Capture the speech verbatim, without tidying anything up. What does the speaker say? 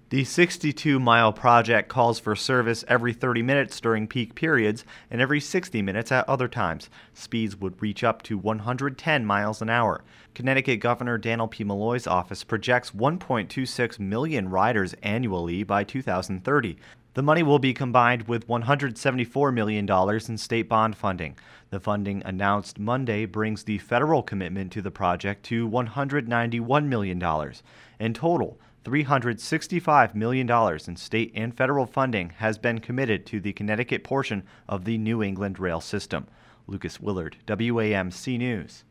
The sixty-two mile project calls for service every thirty minutes during peak periods and every sixty minutes at other times. Speeds would reach up to one hundred ten miles an hour. Connecticut Governor Dannel P. Malloy's office projects one point two six million riders annually by two thousand thirty. The money will be combined with one hundred seventy-four million dollars in state bond funding. The funding announced Monday brings the federal commitment to the project to one hundred ninety-one million dollars. In total, three hundred sixty-five million dollars in state and federal funding has been committed to the Connecticut portion of the New England rail system. Lucas Willard, W A M C News.